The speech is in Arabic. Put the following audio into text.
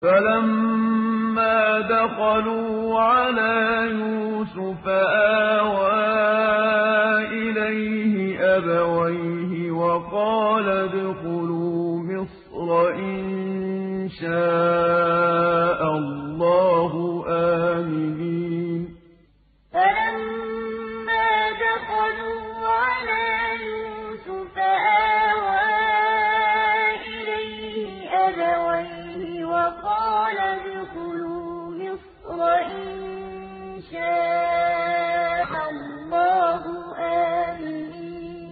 فَلَمَّا دَخَلُوا عَلَىٰ يُوسُفَ آوَىٰ إِلَيْهِ أَبَوَيْهِ وَقَالَ ادْخُلُوا مِصْرَ إِن شَاءَ اللَّهُ آمِنِينَ فَلَمَّا دَخَلُوا عَلَىٰ يُوسُفَ آوَىٰ إِلَيْهِ أَبَوَيْهِ وَقَالَ ادْخُلُوا مِصْرَ إِن شَاءَ